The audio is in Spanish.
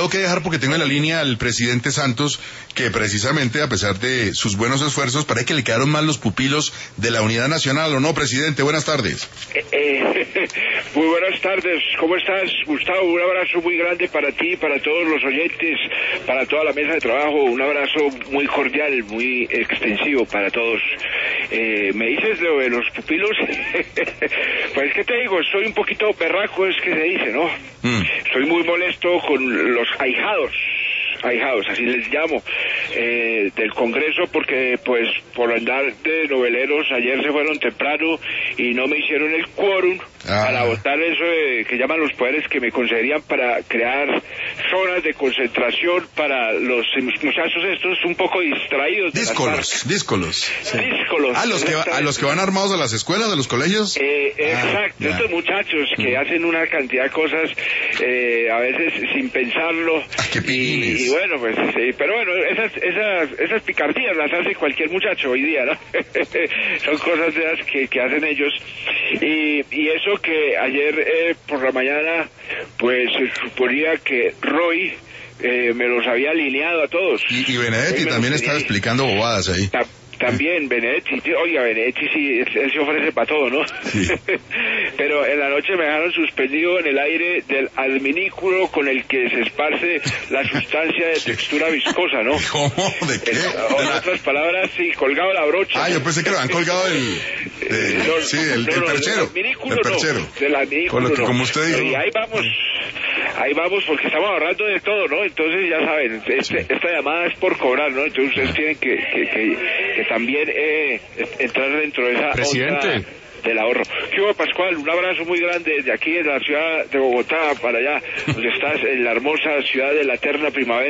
tengo que dejar porque tengo en la línea al presidente Santos, que precisamente, a pesar de sus buenos esfuerzos, parece que le quedaron mal los pupilos de la Unidad Nacional, ¿o no, presidente? Buenas tardes. Muy buenas tardes, ¿cómo estás, Gustavo? Un abrazo muy grande para ti, para todos los oyentes, para toda la mesa de trabajo, un abrazo muy cordial, muy extensivo para todos. ¿Me dices lo de los pupilos? Pues, ¿qué te digo? Soy un poquito berraco, es que se dice, ¿no? Soy muy molesto con los ahijados, así les llamo, del Congreso, porque pues por andar de noveleros ayer se fueron temprano y no me hicieron el quórum para votar eso que llaman los poderes que me concederían para crear zonas de concentración para los muchachos estos un poco distraídos. Díscolos. Sí. Díscolos. A los que van armados a las escuelas, a los colegios. Exacto, estos muchachos que hacen una cantidad de cosas a veces sin pensarlo. ¡Qué pijines! Y bueno, pues sí, pero bueno, esas picardías las hace cualquier muchacho hoy día, ¿no? Son cosas de las que hacen ellos. Y eso que ayer por la mañana, pues se suponía que Roy me los había alineado a todos. Y Benedetti también estaba explicando bobadas ahí. También Benedetti, oiga, Benedetti sí, él se ofrece para todo, ¿no? Sí. Pero en la noche me dejaron suspendido en el aire del adminículo con el que se esparce la sustancia de textura viscosa, ¿no? ¿Cómo? ¿De qué? En otras palabras, sí, colgado la brocha. Yo pensé que lo habían colgado del perchero. Del perchero. Del adminículo. Como usted dijo. Y ahí vamos porque estamos ahorrando de todo, ¿no? Entonces ya saben, esta llamada es por cobrar, ¿no? Entonces ustedes tienen que también entrar dentro de esa onda del ahorro. ¿Qué hubo, Pascual? Un abrazo muy grande desde aquí en la ciudad de Bogotá para allá, donde estás en la hermosa ciudad de la eterna primavera.